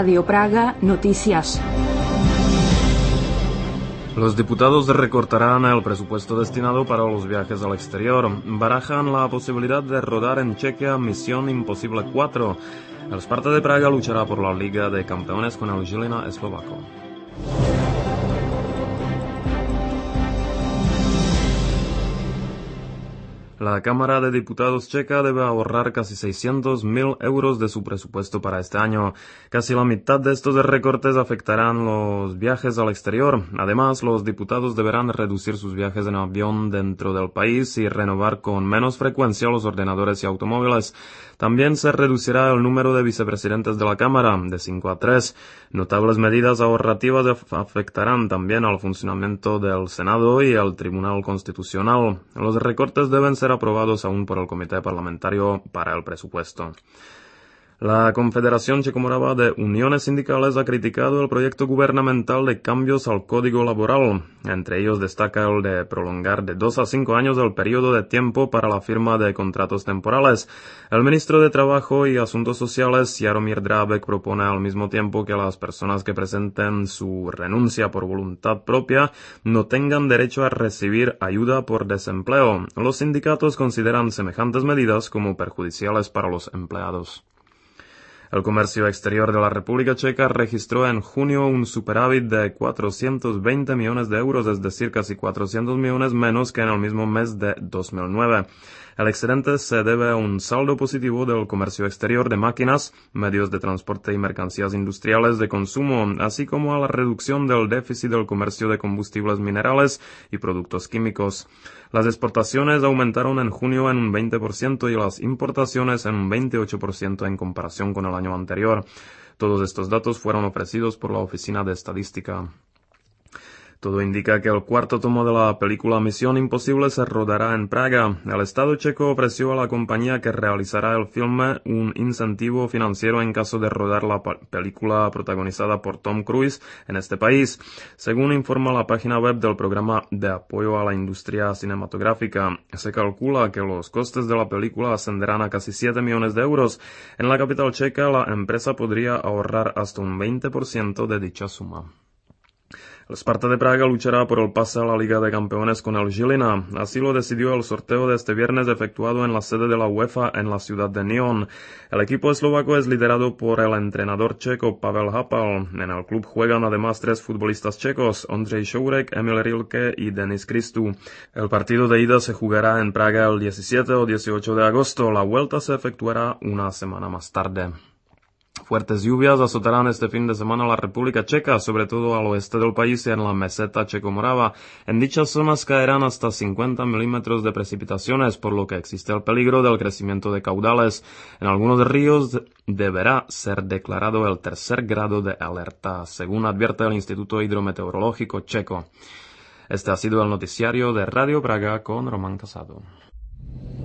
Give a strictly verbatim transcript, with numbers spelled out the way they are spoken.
Radio Praga Noticias. Los diputados recortarán el presupuesto destinado para los viajes al exterior. Barajan la posibilidad de rodar en Chequia Misión Imposible cuatro. El Sparta de Praga luchará por la Liga de Campeones con el Žilina eslovaco. La Cámara de Diputados checa debe ahorrar casi seiscientos mil euros de su presupuesto para este año. Casi la mitad de estos recortes afectarán los viajes al exterior. Además, los diputados deberán reducir sus viajes en avión dentro del país y renovar con menos frecuencia los ordenadores y automóviles. También se reducirá el número de vicepresidentes de la Cámara, de cinco a tres. Notables medidas ahorrativas afectarán también al funcionamiento del Senado y al Tribunal Constitucional. Los recortes deben ser aprobados aún por el Comité Parlamentario para el Presupuesto. La Confederación Checomorava de Uniones Sindicales ha criticado el proyecto gubernamental de cambios al Código Laboral. Entre ellos destaca el de prolongar de dos a cinco años el periodo de tiempo para la firma de contratos temporales. El ministro de Trabajo y Asuntos Sociales, Jaromír Drábek, propone al mismo tiempo que las personas que presenten su renuncia por voluntad propia no tengan derecho a recibir ayuda por desempleo. Los sindicatos consideran semejantes medidas como perjudiciales para los empleados. El comercio exterior de la República Checa registró en junio un superávit de cuatrocientos veinte millones de euros, es decir, casi cuatrocientos millones menos que en el mismo mes de dos mil nueve. El excedente se debe a un saldo positivo del comercio exterior de máquinas, medios de transporte y mercancías industriales de consumo, así como a la reducción del déficit del comercio de combustibles minerales y productos químicos. Las exportaciones aumentaron en junio en un veinte por ciento y las importaciones en un veintiocho por ciento en comparación con el año anterior. Todos estos datos fueron ofrecidos por la Oficina de Estadística. Todo indica que el cuarto tomo de la película Misión Imposible se rodará en Praga. El Estado checo ofreció a la compañía que realizará el filme un incentivo financiero en caso de rodar la película protagonizada por Tom Cruise en este país. Según informa la página web del programa de apoyo a la industria cinematográfica, se calcula que los costes de la película ascenderán a casi siete millones de euros. En la capital checa, la empresa podría ahorrar hasta un veinte por ciento de dicha suma. El Sparta de Praga luchará por el pase a la Liga de Campeones con el Žilina. Así lo decidió el sorteo de este viernes efectuado en la sede de la UEFA en la ciudad de Nyon. El equipo eslovaco es liderado por el entrenador checo Pavel Hapal. En el club juegan además tres futbolistas checos, Ondřej Šourek, Emil Rilke y Denis Christou. El partido de ida se jugará en Praga el diecisiete o dieciocho de agosto. La vuelta se efectuará una semana más tarde. Fuertes lluvias azotarán este fin de semana la República Checa, sobre todo al oeste del país y en la meseta checomorava. En dichas zonas caerán hasta cincuenta milímetros de precipitaciones, por lo que existe el peligro del crecimiento de caudales. En algunos ríos deberá ser declarado el tercer grado de alerta, según advierte el Instituto Hidrometeorológico checo. Este ha sido el noticiario de Radio Praga con Román Casado.